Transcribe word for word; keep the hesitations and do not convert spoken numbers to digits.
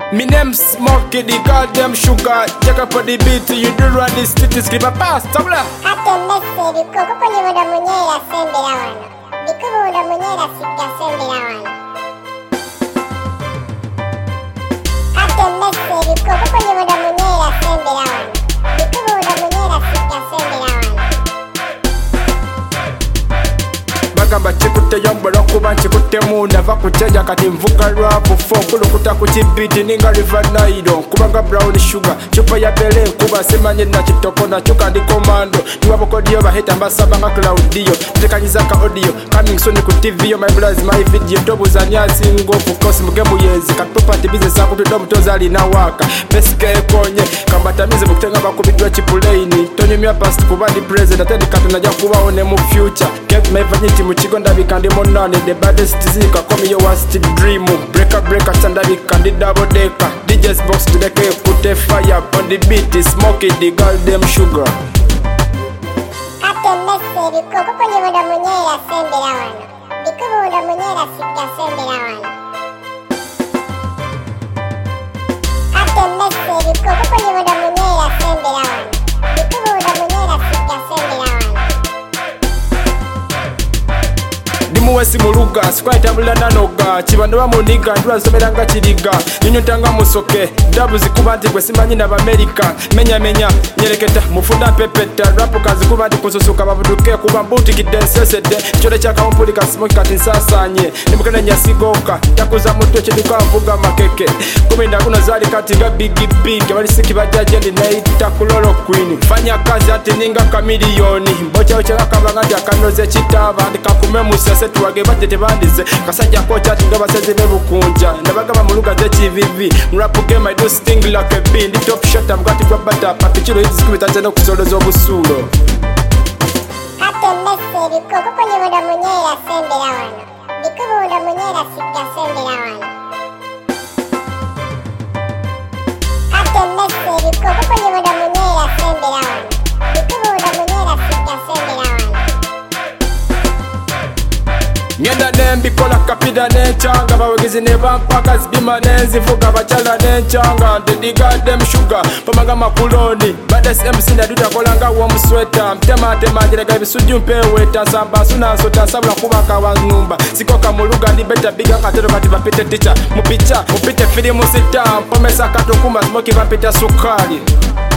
Me name Smokey, the goddamn sugar. Check up on the beat, you do run this city, skip a pass, tabla. Ate mese bikoko kwenye muda munyera sembe la wana. Bikubu muda munyera sika sembe la wana. Ate mese bikoko kwenye muda munyera sembe la wana. Bikubu muda munyera sika sembe la wana. Bagamba chikute yombolo kuba chikute munda vakuteja kati mvuka rwapo fo kulukuta kuchibiti ninga river Nile kubanga brown sugar chupa ya bele kuba semanye na chitoko na chuka ndi komando niwabo kodiyo baheta mbasaba nga Claudio tekanyiza ka audio coming soon ku T V my brothers my video tobu za nyasi ngofu kosi mugemu yezi katupa tibize sa kutudo mtoza alina waka beske konye kambatamize mukutenga bakubidwa chipulaini tonyumya past kuba di president atedi katuna ja kuba one mu future get my vanity muchigo ndabika ndi monane the baddest zika komi yo worst dream breaker breaker standabika ndi double decker D J's box to the cake put a fire on the beat Smokey the goddamn sugar. Ate mese bikoko kwenye muda munyera sembe la wana. Bikubu muda munyera sika sembe la wana. Ate mese bikoko kwenye muda munyera sembe la wana. Bikubu muda munyera sika sembe la wana. Dimuwesi muluga sikwaita mulana noga chibando bamuniga ndwa someranga chiriga ninyo tanga musoke dabu zikuba nti gwe simanyi na America menya menya nyereketa mufunda pepeta rap kazi kuba ndi kususuka babuduke kuba mbuti kidensesede chole cha kampuli ka Smokey kati nsasanye nimukana nyasigoka takuza muto chiduka mvuga makeke kuminda kuna zali kati ga big big bali siki bajaje ndi naita kulolo queen fanya kazi ati ninga kamilioni mbocha ochaka kabanga ndi akanoze chitaba ndikakume musese tuwage batete bandize kasajja kocha tinga baseze bebukunja nabagaba muluga ze T V V rap game I do sting like a bee ndi top shot amgati kwa bata papichiro hizi kubitaze no kusoloza obusulo. Ate mese bikoko kwenye muda munyera sembe la wana. Bikubu muda munyera sika sembe la wana. Ate mese bikoko kwenye muda munyera sembe la wana. Bikubu muda munyera sika sembe la wana. Nyenda nembikola kapida nenchanga bawegezi ne bampaka zibima nenzivuga bachala nenchanga the goddamn sugar pamanga makuloni badas M C ndaduta kolanga wa musweta mtema tema jirega bisuju mpewe tasamba suna sota sabula kubaka wa numba sikoka muluga ndi beta biga katero kati bapite teacher mupicha mupite filimu sita pomesa katokuma Smokey bapita sukali.